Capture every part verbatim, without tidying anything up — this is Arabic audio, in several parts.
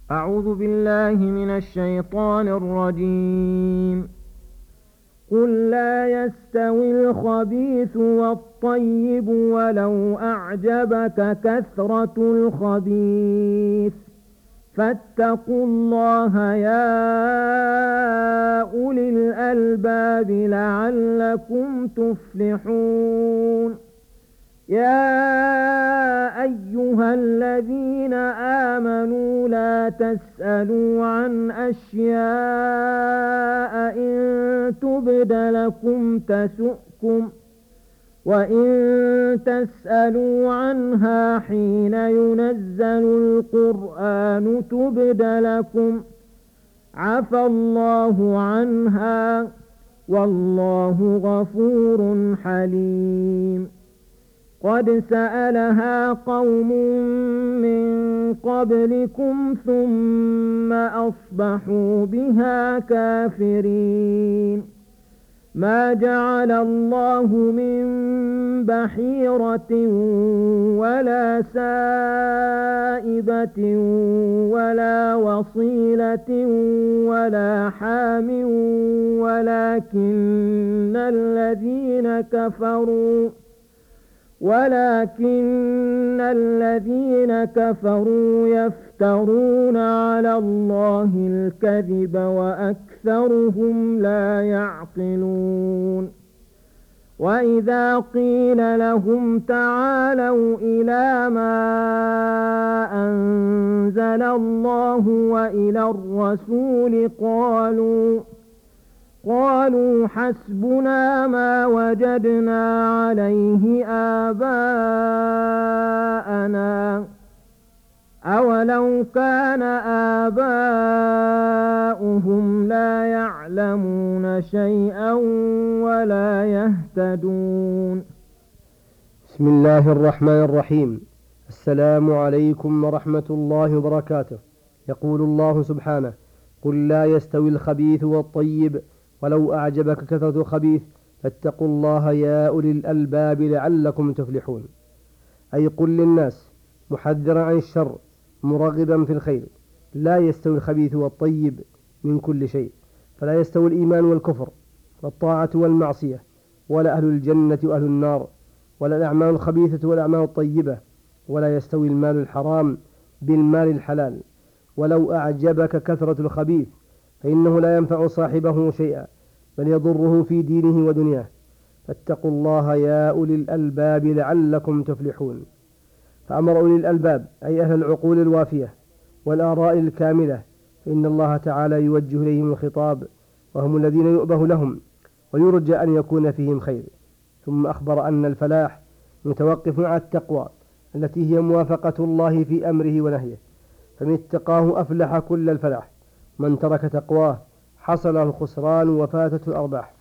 أعوذ بالله من الشيطان الرجيم. قل لا يستوي الخبيث والطيب ولو أعجبك كثرة الخبيث فاتقوا الله يا أولي الألباب لعلكم تفلحون. يا أيها الذين آمنوا لا تسألوا عن أشياء إن تبد لكم تسؤكم وإن تسألوا عنها حين ينزل القرآن تبد لكم عفى الله عنها والله غفور حليم. قد سألها قوم من قبلكم ثم أصبحوا بها كافرين. ما جعل الله من بحيرة ولا سائبة ولا وصيلة ولا حام ولكن الذين كفروا ولكن الذين كفروا يفترون على الله الكذب وأكثرهم لا يعقلون. وإذا قيل لهم تعالوا إلى ما أنزل الله وإلى الرسول قالوا قالوا حسبنا ما وجدنا عليه آباءنا أولو كان آباؤهم لا يعلمون شيئا ولا يهتدون. بسم الله الرحمن الرحيم. السلام عليكم ورحمة الله وبركاته. يقول الله سبحانه: قل لا يستوي الخبيث والطيب ولو أعجبك كثرة الخبيث فاتقوا الله يا أولي الألباب لعلكم تفلحون. أي قل للناس محذرا عن الشر مرغبا في الخير: لا يستوي الخبيث والطيب من كل شيء، فلا يستوي الإيمان والكفر والطاعة والمعصية، ولا أهل الجنة وأهل النار، ولا الأعمال الخبيثة والأعمال الطيبة، ولا يستوي المال الحرام بالمال الحلال. ولو أعجبك كثرة الخبيث فإنه لا ينفع صاحبه شيئا بل يضره في دينه ودنياه. فاتقوا الله يا أولي الألباب لعلكم تفلحون. فأمر أولي الألباب أي أهل العقول الوافية والآراء الكاملة، فإن الله تعالى يوجه إليهم الخطاب، وهم الذين يؤبه لهم ويرجى أن يكون فيهم خير. ثم أخبر أن الفلاح متوقف على التقوى التي هي موافقة الله في أمره ونهيه، فمن اتقاه أفلح كل الفلاح، من ترك تقواه حصل الخسران وفاتته الأرباح.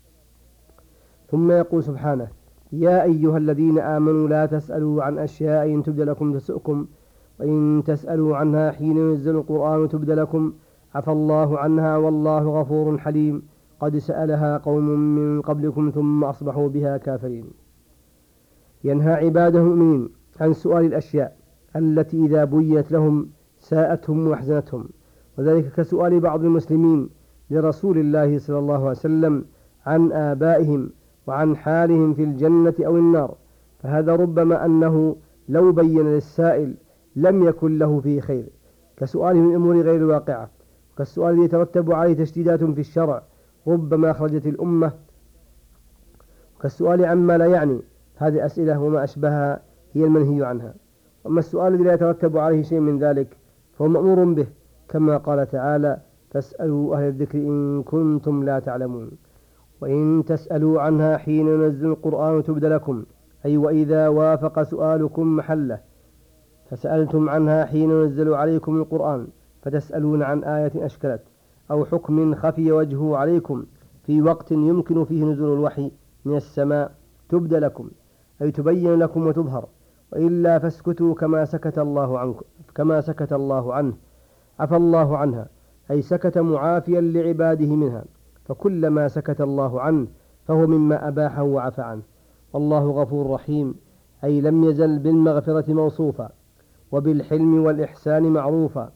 ثم يقول سبحانه: يا أيها الذين آمنوا لا تسألوا عن أشياء إن تبد لكم تسؤكم وإن تسألوا عنها حين ينزل القرآن تبد لكم عفى الله عنها والله غفور حليم. قد سألها قوم من قبلكم ثم أصبحوا بها كافرين. ينهى عباده المؤمنين عن سؤال الأشياء التي إذا بيت لهم ساءتهم وأحزنتهم، وذلك كسؤال بعض المسلمين لرسول الله صلى الله عليه وسلم عن آبائهم وعن حالهم في الجنة أو النار، فهذا ربما أنه لو بين للسائل لم يكن له فيه خير، كسؤاله من الأمور غير الواقعة، كالسؤال الذي يترتب عليه تشديدات في الشرع ربما أخرجت الأمة، كالسؤال عما لا يعني. هذه أسئلة وما أشبهها هي المنهي عنها. أما السؤال الذي لا يترتب عليه شيء من ذلك فهو مأمور به، كما قال تعالى: فاسألوا أهل الذكر إن كنتم لا تعلمون. وإن تسألوا عنها حين ينزل القرآن تبد لكم، أي وإذا وافق سؤالكم محله، فسألتم عنها حين ينزل عليكم القرآن فتسألون عن آية أشكلت أو حكم خفي وجهه عليكم في وقت يمكن فيه نزول الوحي من السماء تبد لكم، أي تبين لكم وتظهر، وإلا فاسكتوا كما سكت الله عنكم كما سكت الله عنه عفى الله عنها، أي سكت معافيا لعباده منها، فكلما سكت الله عنه فهو مما أباحه وعفى عنه. والله غفور رحيم، أي لم يزل بالمغفرة موصوفا وبالحلم والإحسان معروفا،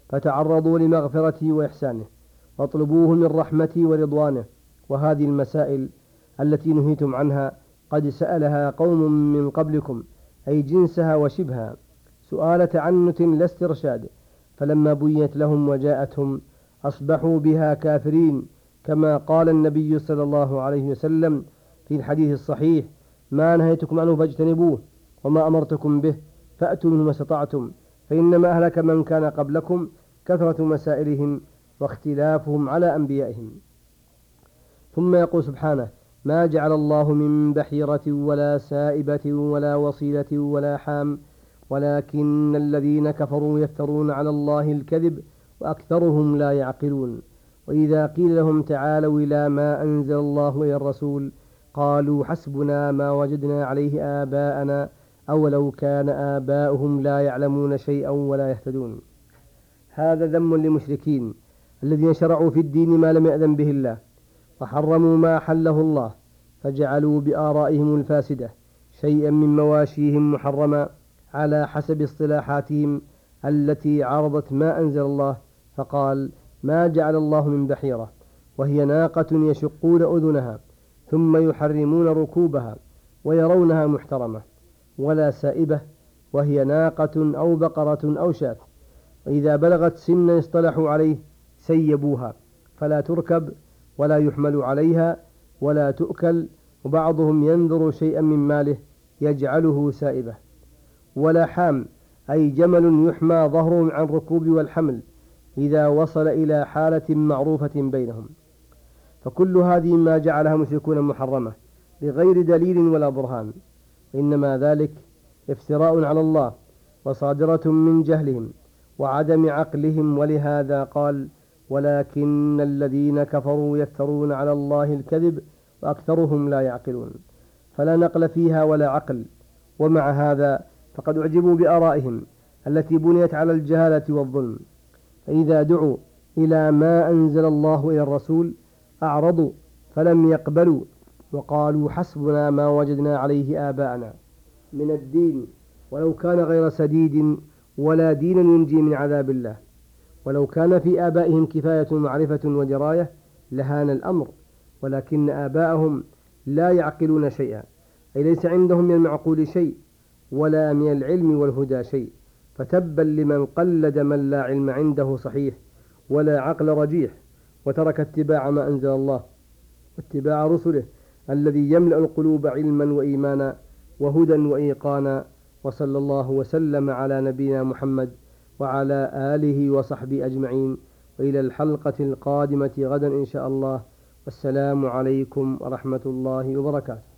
فتعرضوا لمغفرته وإحسانه، واطلبوه من رحمته ورضوانه. وهذه المسائل التي نهيتم عنها قد سألها قوم من قبلكم، أي جنسها وشبهها، سؤال تعنت لا استرشاد، فلما بينت لهم وجاءتهم أصبحوا بها كافرين، كما قال النبي صلى الله عليه وسلم في الحديث الصحيح: ما نهيتكم عنه فاجتنبوه، وما أمرتكم به فأتوا منه ما استطعتم، فإنما أهلك من كان قبلكم كثرة مسائلهم واختلافهم على أنبيائهم. ثم يقول سبحانه: ما جعل الله من بحيرة ولا سائبة ولا وصيلة ولا حام، ولكن الذين كفروا يفترون على الله الكذب وأكثرهم لا يعقلون. وإذا قيل لهم تعالوا إلى ما أنزل الله إلى الرسول قالوا حسبنا ما وجدنا عليه آباءنا أولو كان آباؤهم لا يعلمون شيئا ولا يهتدون. هذا ذم للمشركين الذين شرعوا في الدين ما لم يأذن به الله، وحرموا ما حله الله، فجعلوا بآرائهم الفاسدة شيئا من مواشيهم محرما على حسب اصطلاحاتهم التي عرضت ما أنزل الله، فقال: ما جعل الله من بحيرة، وهي ناقة يشقون أذنها ثم يحرمون ركوبها ويرونها محترمة، ولا سائبة، وهي ناقة أو بقرة أو شاة، وإذا بلغت سنا اصطلحوا عليه سيبوها، فلا تركب ولا يحمل عليها ولا تؤكل، وبعضهم ينذر شيئا من ماله يجعله سائبة. ولا حام، أي جمل يحمى ظهره عن الركوب والحمل إذا وصل إلى حالة معروفة بينهم. فكل هذه ما جعلها مشركون محرمة بغير دليل ولا برهان، إنما ذلك افتراء على الله وصادرة من جهلهم وعدم عقلهم. ولهذا قال: ولكن الذين كفروا يفترون على الله الكذب وأكثرهم لا يعقلون. فلا نقل فيها ولا عقل. ومع هذا فقد أعجبوا بآرائهم التي بنيت على الجهالة والظلم، فإذا دعوا إلى ما أنزل الله إلى الرسول أعرضوا فلم يقبلوا، وقالوا حسبنا ما وجدنا عليه آباءنا من الدين، ولو كان غير سديد ولا دين ينجي من عذاب الله. ولو كان في آبائهم كفاية معرفة ودراية لهان الأمر، ولكن آباءهم لا يعقلون شيئا، أي ليس عندهم من المعقول شيء ولا من العلم والهدى شيء. فتبا لمن قلد من لا علم عنده صحيح ولا عقل رجيح، وترك اتباع ما أنزل الله واتباع رسله الذي يملأ القلوب علما وإيمانا وهدى وإيقانا. وصلى الله وسلم على نبينا محمد وعلى آله وصحبه أجمعين، وإلى الحلقة القادمة غدا إن شاء الله. والسلام عليكم ورحمة الله وبركاته.